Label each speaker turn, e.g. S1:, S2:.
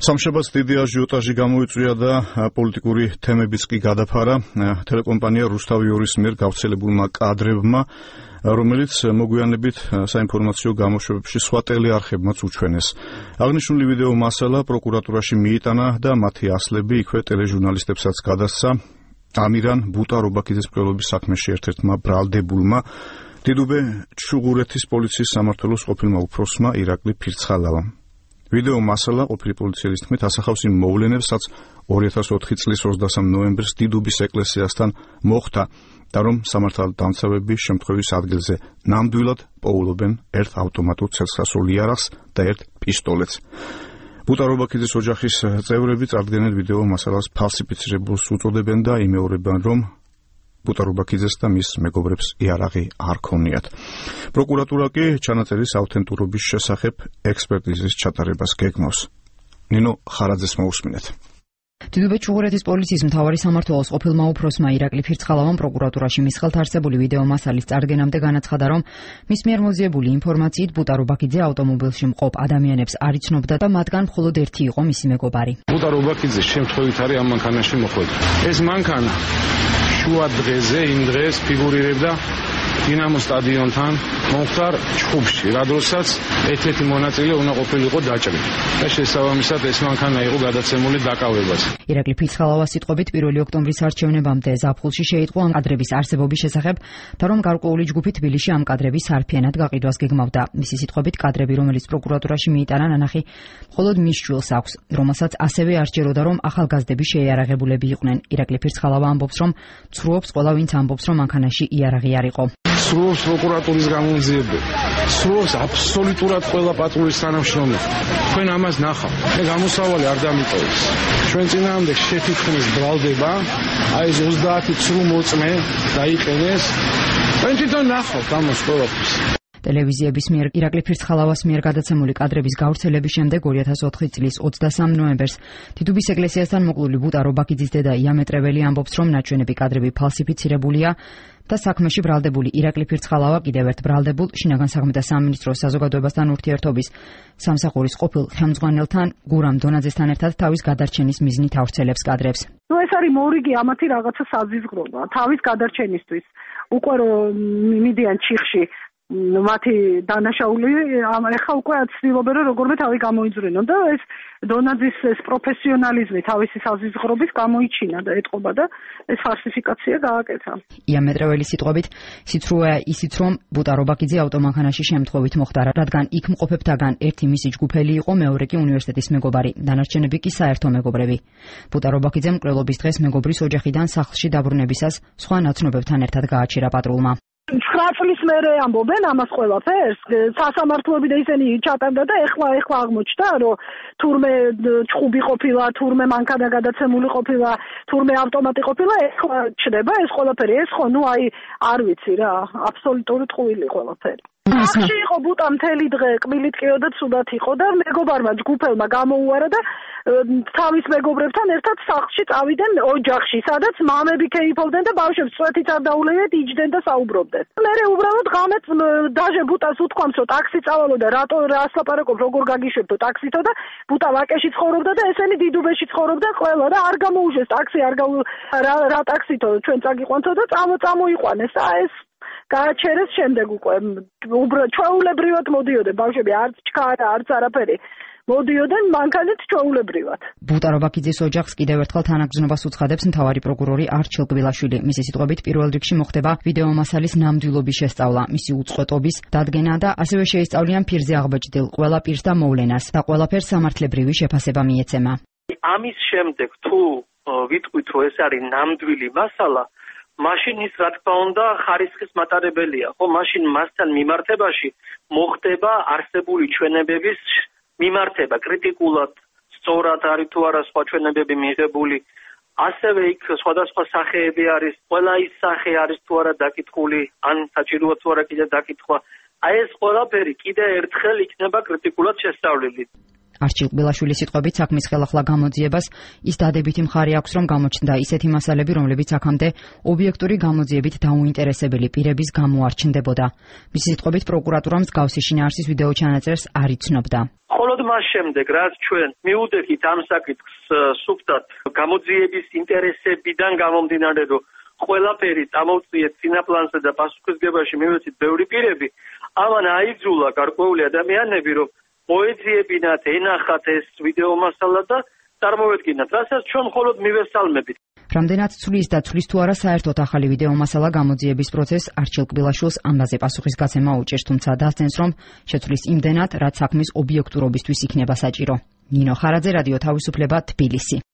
S1: სამშაბათს დიდი აჟიოტაჟი გამოიწვია და პოლიტიკური თემებიც კი გადაფარა ტელეკომპანია რუსთავი 2-ის მიერ გავრცელებულმა კადრებმა, რომელიც მოგვიანებით საინფორმაციო გამოშვებებში სხვა ტელეარხებმაც უჩვენეს. აღნიშნული ვიდეო მასალა პროკურატურაში მიიტანა და მათი ასლები იქვე ტელეჟურნალისტებსაც გადასცა. ამირან ბუტარობაქიძის მკვლელობის საქმეში ერთ-ერთმა ბრალდებულმა დიდუბე ჩუღურეთის პოლიციის სამმართველოს ყოფილმა უფროსმა ირაკლი ფირცხალავამ. ვიდეო მასალა ყოფილი პოლიციელის თქმით ასახავს იმ მოვლენებს, რაც 2004 წლის 23 ნოემბერს დიდუბის ეკლესიასთან მოხდა და რომ სამართალდამცავები შემთხვევის ადგილზე ნამდვილად პოულობენ ერთ ავტომატურ ცეცხლსასროლ იარაღს და ერთ პისტოლეტს. ბუტარობაქიძის ოჯახის წევრები წარდგენენ ვიდეო მასალას ფალსიფიცირებულს უწოდებენ და იმეორებენ, რომ ბუტარობაქიძეს და მის მეგობრებს იარაღი არ ქონიათ. პროკურატურა კი ჩანაწერის აუთენტურობის შესახებ ექსპერტიზის ჩატარებას გეგმავს. ნინო ხარაძეს მოусმინეთ.
S2: დიდუბე ჩუღურეთის პოლიციის მთავარი სამმართველოს ყოფილმა უფროსმა ირაკლი ფირცხალავამ პროკურატურაში მის ხელთ არსებული ვიდეო მასალის წარდგენამდე განაცხადა, რომ მის მიერ მოძიებული ინფორმაციით ბუტარობაქიძე ავტომობილში მყოფ ადამიანებს არ იცნობდა და მათგან მხოლოდ ერთი იყო მისი მეგობარი.
S3: ბუტარობაქიძე შემთხვევით არის ამ მანქანაში მოხვედი. ეს მანქანა შუა დღეზე იმ დღეს ფიგურირებდა დინამო სტადიონთან მომხდარ ჩხუბში, რადგანაც ერთ-ერთი მონაწილე უნდა ყოფილიყო დაჭრილი და შესაბამისად ეს მანქანა იყო გადაცემული დაკავებას.
S2: ირაკლი ფირცხალავას სიტყვებით 1 ოქტომბრის არჩევნებამდე ზაფხულში შეიტყო ამ კადრების არსებობის შესახებ და რომ გარკვეული ჯგუფი თბილისში ამ კადრების არფიანად გაყიდვას გეგმავდა. მისი სიტყვებით კადრები, რომელიც პროკურატურაში მიიტანა, ნანახი მხოლოდ მის შვილს აქვს, რომელსაც ასევე არ სჯეროდა, რომ ახალგაზრდები შეიარაღებულები იყვნენ. ირაკლი ფირცხალავა ამბობს, რომ ცრუობს ყველა ვინც ამბობს, რომ მანქანაში იარაღი არ იყო.
S3: სრულობს პროკურატურის გამოძიებები, სრულობს აბსოლუტურად ყველა პატრულის თანამშრომელი. თქვენ ამას ნახავთ. მე გამოსავალი არ დამიტოვებს. ჩვენ წინააღმდეგ შეთითქმის ბრალდება, აი ეს 30 ცრუ მოწმე დაიყენეს. თქვენ თვითონ ნახავთ ამას ყველაფერს.
S2: ტელევიზიების მიერ ირაკლი ფირცხალავას მიერ გადაცემული კადრების გავრცელების შემდეგ 2004 წლის 23 ნოემბერს დიდუბის ეკლესიასთან მოკლული ბუტარობაქიძის დედა იამეტრეველი ამბობს, რომ ნაჩვენები კადრები ფალსიფიცირებულია და საქმეში ბრალდებული ირაკლი ფირცხალავა კიდევ ერთ ბრალდებულ შინაგან საქმეთა სამინისტროს საზოგადოებასთან ურთიერთობის სამსახურის ყოფილ ხელმძღვანელთან გურამ დონაძესთან ერთად თავის გადარჩენის მიზნით ავრცელებს კადრებს.
S4: ეს არის მორიგი ამათი რაღაცა საზიზღრობა თავის გადარჩენისთვის. უკვე რომ მიდიან ჩიხში მათი დანაშაული ეხა უკვე ცდილობენ რომ როგორმე თავი გამოიძვრინონ და ეს დონაძის ეს პროფესიონალიზმი თავისი საზიზღრობის გამოიჩინა და ეტყობა და ეს ფალსიფიკაცია გააკეთა.
S2: იამეტრეველი სიტყვებით სიცრუეა ისიც რომ ბუტარობაქიძე ავტომანქანაში შემთხვევით მოხდა, რადგან იქ მყოფებთაგან ერთი მისი ჯგუფელი იყო, მეორე კი უნივერსიტეტის მეგობარი, დანარჩენები კი საერთო მეგობრები. ბუტარობაქიძემ მკვლელობის დღეს მეგობრის ოჯახიდან სახლში დაბრუნებისას სხვა ნაცნობებთან ერთად გააჩერა პატრულმა.
S4: 9 წლის მერე ამბობენ ამას ყველაფერს, სასამართლოები და ისინი ჩატარდა და ეხლა აღმოჩნდა, რომ თურმე ჩხუბი ყოფილა, თურმე მანქანა გადაცემული ყოფილა, თურმე ავტომატი ყოფილა, ეხლა ჩდება ეს ყველაფერი, ეს ხო, ნუ აი არ ვიცი რა, აბსოლუტური ტყუილი ყველაფერი. სახში იყო ბუტა მთელი დღე, კბილით ყიოდა, ცუდად იყო და მეგობარმა ჯგუფელმა გამოუარა და თავის მეგობრებთან ერთად სახლში წავიდნენ ოჯახში, სადაც მამები ქეიფობდნენ და ბავშვებს წვეთით არ დაულევიათ, იჯდნენ და საუბრობდნენ. მერე უბრალოდ ღამეც დაჟე ბუტას უთქვამს, რომ ტაქსი წავალო და რატო რას ლაპარაკობ, როგორ გაგიშვებდო ტაქსითო და ბუტა ვაკეში ცხოვრობდა და ესენი დიდუბეში ცხოვრობდნენ ყველა და არ გამოუშვეს ტაქსი, რა ტაქსითო ჩვენ წაგიყვანთო და წამოიყვანეს და ეს გააჩერეს შემდეგ უკვე ჩვეულებრივად მოდიოდნენ ბავშვები, არც ჩქარა, არც არაფერი. მოდიოდნენ მანქანით ჩვეულებრივად.
S2: ბუტარობაქიძის ოჯახს კიდევ ერთხელ თანაგრძნობას უცხადებს მთავარი პროკურორი არჩილ კბილაშვილი. მისი სიტყვებით პირველ რიგში მოხდება ვიდეო მასალის ნამდვილობის შესწავლა, მისი უწყვეტობის დადგენა და ასევე შეისწავლიან ფირზე აღბეჭდილ ყველა პირს და მოვლენას და ყველაფერს სამართლებრივი შეფასება მიეცემა.
S5: ამის შემდეგ თუ ვიტყვით, რომ ეს არის ნამდვილი მასალა, მაშინ ის რა თქმა უნდა ხარისხის მატარებელია, ხო? მაშინ მასთან მიმართებაში მოხდება არსებული ჩვენებების მიმართება კრიტიკულად, სწორად არის თუ არა სხვა ჩვენებები მიღებული. ასევე იქ სხვადასხვა სახეები არის, ყველა ის სახე არის თუ არა დაკითხული, ან საჭიროა თუ არა კიდე დაკითხვა. აი ეს ყველაფერი კიდე ერთხელ იქნება კრიტიკულად შესწავლილი.
S2: არჩილ კბილაშვილის სიტყვებით საქმის ხელახლა გამოძიებას ის დადებითი მხარე აქვს, რომ გამოჩნდა ისეთი მასალები, რომლებიც აქამდე ობიექტური გამოძიებით დაუინტერესებელი პირების გამოარჩნდებოდა. მისი სიტყვებით პროკურატურა მსგავსი შინაარსის ვიდეო ჩანაწერს არ იცნობდა.
S5: მხოლოდ მას შემდეგ, რაც ჩვენ მიუდექით ამ საკითხს სუფთად გამოძიების ინტერესებიდან გამომდინარე, რომ ყველაფერი წამოვწიეთ წინაპლანზე და პასუხისგებაში მივეცით ბევრი პირები, ამან აიძულა გარკვეული ადამიანები, რომ მოეძიებინათ, ენახათ ეს ვიდეო მასალა და წარმოვედგინათ, რასაც ჩვენ მხოლოდ მივესალმებით.
S2: რამდენად ცვლის და ცვლის თუ არა საერთოდ ახალი ვიდეო მასალა გამოძიების პროცესს არჩილ კბილაშვილს ამაზე პასუხისგაცემა უჭერს, თუმცა დასძენს, რომ შეცვლის იმდენად, რაც საქმის ობიექტურობისთვის იქნება საჭირო. ნინო ხარაძე, რადიო თავისუფლება, თბილისი.